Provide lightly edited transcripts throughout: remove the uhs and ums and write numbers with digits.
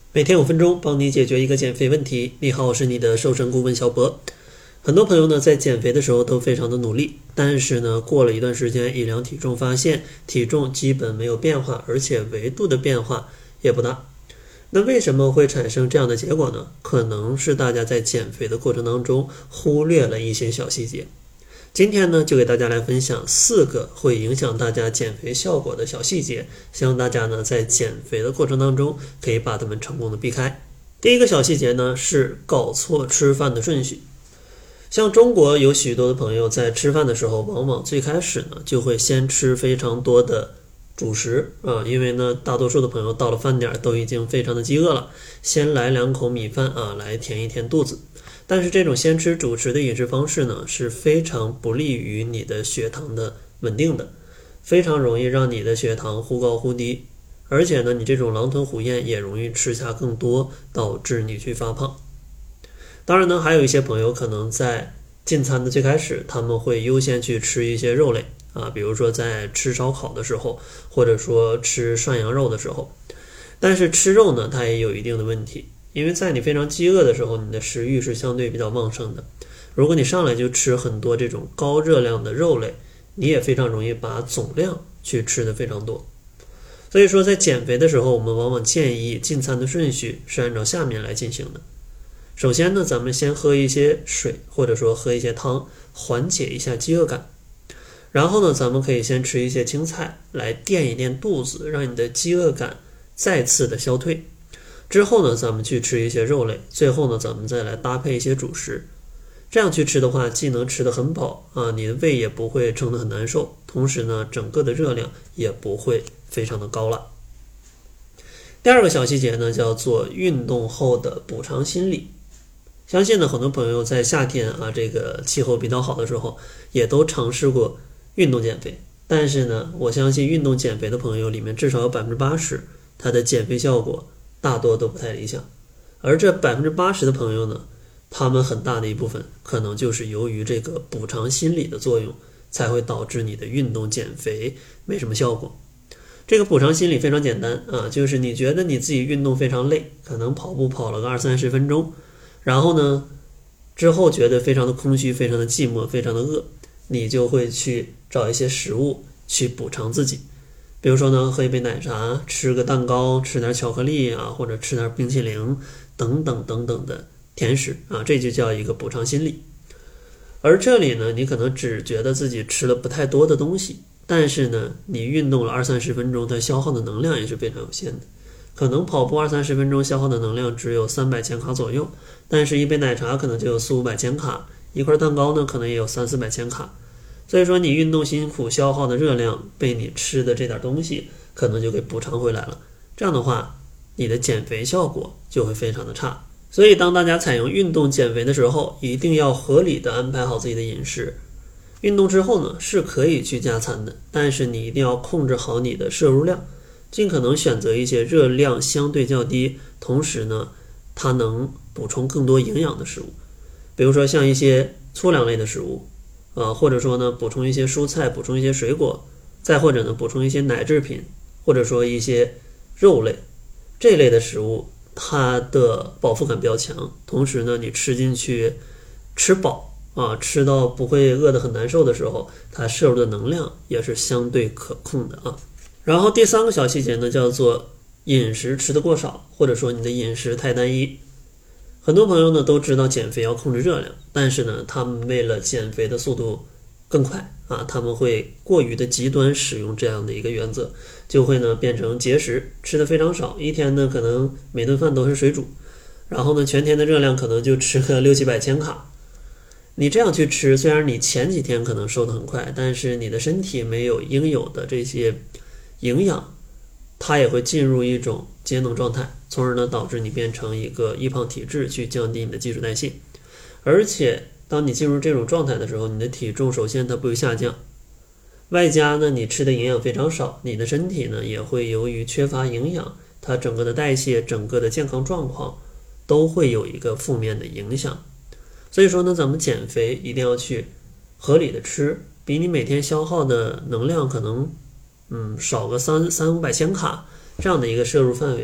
每天5分钟，帮你解决一个减肥问题。你好，我是你的瘦身顾问小博。很多朋友呢在减肥的时候都非常的努力，但是呢过了一段时间一量体重，发现体重基本没有变化，而且维度的变化也不大。那为什么会产生这样的结果呢？可能是大家在减肥的过程当中忽略了一些小细节。今天呢就给大家来分享4个会影响大家减肥效果的小细节，希望大家呢在减肥的过程当中可以把它们成功的避开。第一个小细节呢是搞错吃饭的顺序。像中国有许多的朋友在吃饭的时候，往往最开始呢就会先吃非常多的主食因为呢大多数的朋友到了饭点都已经非常的饥饿了，先来2口米饭来填一填肚子。但是这种先吃主食的饮食方式呢是非常不利于你的血糖的稳定的，非常容易让你的血糖忽高忽低，而且呢你这种狼吞虎咽也容易吃下更多，导致你去发胖。当然呢还有一些朋友可能在进餐的最开始，他们会优先去吃一些肉类比如说在吃烧烤的时候，或者说吃涮羊肉的时候。但是吃肉呢它也有一定的问题，因为在你非常饥饿的时候，你的食欲是相对比较旺盛的。如果你上来就吃很多这种高热量的肉类，你也非常容易把总量去吃的非常多。所以说在减肥的时候，我们往往建议进餐的顺序是按照下面来进行的。首先呢，咱们先喝一些水，或者说喝一些汤，缓解一下饥饿感。然后呢，咱们可以先吃一些青菜来垫一垫肚子，让你的饥饿感再次的消退。之后呢，咱们去吃一些肉类，最后呢，咱们再来搭配一些主食。这样去吃的话，既能吃得很饱你的胃也不会撑得很难受，同时呢，整个的热量也不会非常的高了。第2个小细节呢，叫做运动后的补偿心理。相信呢，很多朋友在夏天这个气候比较好的时候，也都尝试过运动减肥。但是呢，我相信运动减肥的朋友里面，至少有80%它的减肥效果大多都不太理想。而这80%的朋友呢，他们很大的一部分可能就是由于这个补偿心理的作用，才会导致你的运动减肥没什么效果。这个补偿心理非常简单就是你觉得你自己运动非常累，可能跑步跑了个20-30分钟，然后呢之后觉得非常的空虚，非常的寂寞，非常的饿，你就会去找一些食物去补偿自己。比如说呢，喝一杯奶茶，吃个蛋糕，吃点巧克力或者吃点冰淇淋等等等等的甜食这就叫一个补偿心理。而这里呢，你可能只觉得自己吃了不太多的东西，但是呢你运动了20-30分钟，它消耗的能量也是非常有限的。可能跑步20-30分钟消耗的能量只有300千卡左右，但是一杯奶茶可能就有400-500千卡，一块蛋糕呢可能也有300-400千卡。所以说你运动辛苦消耗的热量被你吃的这点东西可能就给补偿回来了，这样的话你的减肥效果就会非常的差。所以当大家采用运动减肥的时候，一定要合理的安排好自己的饮食。运动之后呢是可以去加餐的，但是你一定要控制好你的摄入量，尽可能选择一些热量相对较低，同时呢它能补充更多营养的食物。比如说像一些粗粮类的食物或者说呢补充一些蔬菜，补充一些水果，再或者呢补充一些奶制品，或者说一些肉类，这类的食物它的饱腹感比较强，同时呢你吃进去吃饱吃到不会饿得很难受的时候，它摄入的能量也是相对可控的然后第3个小细节呢，叫做饮食吃得过少，或者说你的饮食太单一。很多朋友呢都知道减肥要控制热量，但是呢他们为了减肥的速度更快他们会过于的极端使用这样的一个原则，就会呢变成节食，吃的非常少，一天呢可能每顿饭都是水煮，然后呢全天的热量可能就吃个600-700千卡。你这样去吃，虽然你前几天可能瘦得很快，但是你的身体没有应有的这些营养，它也会进入一种节能状态，从而呢导致你变成一个易胖体质，去降低你的基础代谢。而且当你进入这种状态的时候，你的体重首先它不会下降，外加呢你吃的营养非常少，你的身体呢也会由于缺乏营养，它整个的代谢，整个的健康状况都会有一个负面的影响。所以说呢咱们减肥一定要去合理的吃，比你每天消耗的能量可能少个300-500千卡，这样的一个摄入范围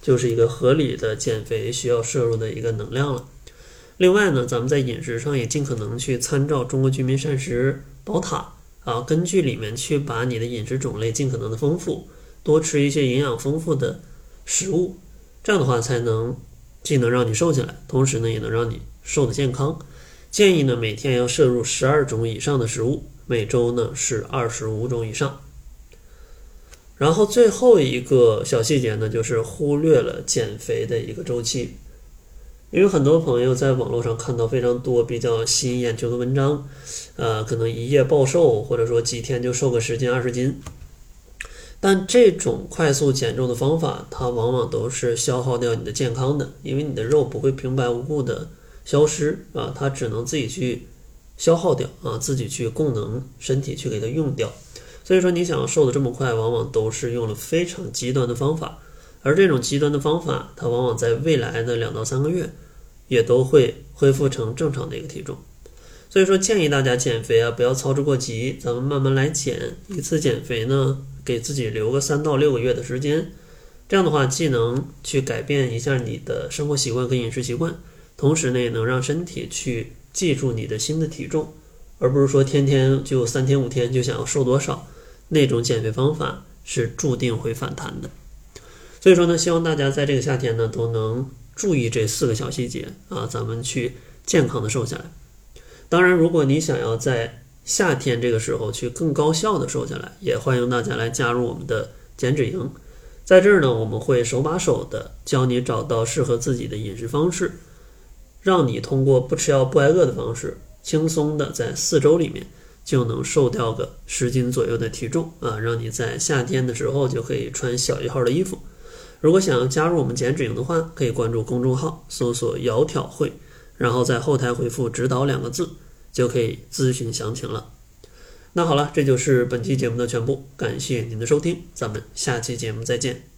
就是一个合理的减肥需要摄入的一个能量了。另外呢，咱们在饮食上也尽可能去参照中国居民膳食宝塔根据里面去把你的饮食种类尽可能的丰富，多吃一些营养丰富的食物，这样的话才能既能让你瘦下来，同时呢也能让你瘦得健康。建议呢每天要摄入12种以上的食物，每周呢是25种以上。然后最后一个小细节呢，就是忽略了减肥的一个周期。因为很多朋友在网络上看到非常多比较吸引眼球的文章，可能一夜暴瘦，或者说几天就瘦个10斤20斤。但这种快速减重的方法，它往往都是消耗掉你的健康的，因为你的肉不会平白无故的消失它只能自己去消耗掉自己去供能身体去给它用掉。所以说你想要瘦得这么快，往往都是用了非常极端的方法，而这种极端的方法，它往往在未来的2到3个月也都会恢复成正常的一个体重。所以说建议大家减肥不要操之过急，咱们慢慢来减。一次减肥呢，给自己留个3到6个月的时间，这样的话既能去改变一下你的生活习惯跟饮食习惯，同时呢也能让身体去记住你的新的体重，而不是说天天就3天5天就想要瘦多少，那种减肥方法是注定会反弹的。所以说呢，希望大家在这个夏天呢都能注意这4个小细节咱们去健康的瘦下来。当然如果你想要在夏天这个时候去更高效的瘦下来，也欢迎大家来加入我们的减脂营。在这儿呢，我们会手把手的教你找到适合自己的饮食方式，让你通过不吃药不挨饿的方式，轻松的在4周里面就能瘦掉个10斤左右的体重让你在夏天的时候就可以穿小1号的衣服。如果想要加入我们减脂营的话，可以关注公众号搜索窈窕会，然后在后台回复指导2个字就可以咨询详情了。那好了，这就是本期节目的全部，感谢您的收听，咱们下期节目再见。